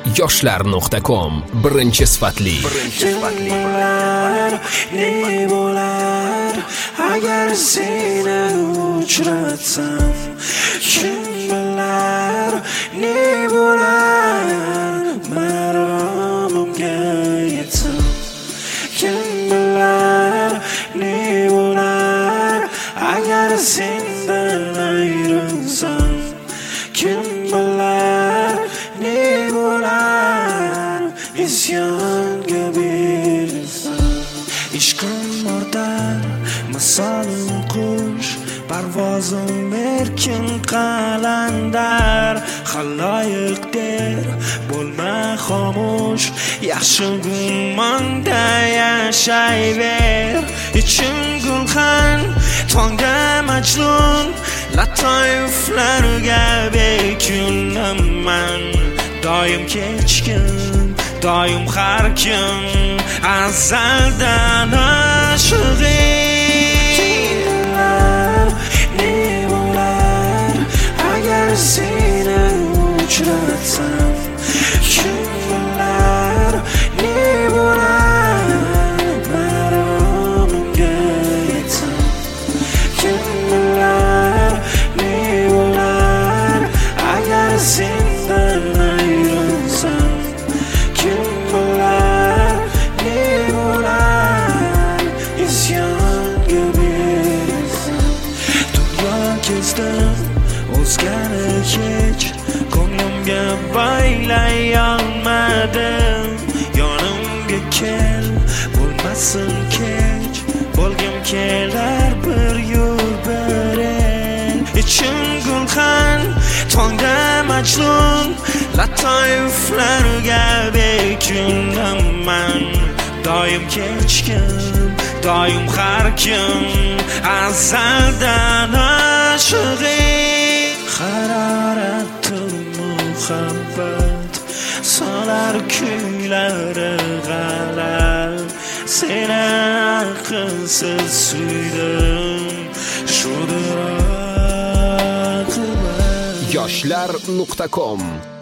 yoshlar.com birinchi sifatli. Ne bo'lar agar seni uchratsam, kim bilar ne bo'lar maromimga yetsam, kim bilar ne bo'lar agar sendan ayrilsam, kim bilar ne bo'lar isyonga berilsam. Ishqim murdar misolim qush, parvozim erkin qalandar. Xaloyiq der bo'lma xomush, yaxshi gumonda yashayver. Ichim gulxan tongda majnun, latoiflarga bekunman. Doim kechkim, doim har kun azaldan oshiqim. Ne bo'lar agar seni uchratsam, kim bilar ne bo'lar maromimga yetsam, kim bilar ne bo'lar agar sendan ayrilsam, kim bilar ne bo'lar isyonga berilsam. Dunyo kezdim o'zgani hech, ko'nglimga baylay olmadim. Yonimga kel, bo'lmasin kech, bo'lgim kelar bir yo'l bir el. Ichim gulxan tongda majnun, latoiflarga bekunman. Doim kechkim, doim har kun azaldan oshiqim. Haroratul muhabbat solar kuylari g'alal. Seni aqlsiz suydim, shudir oqibat. yoshlar.com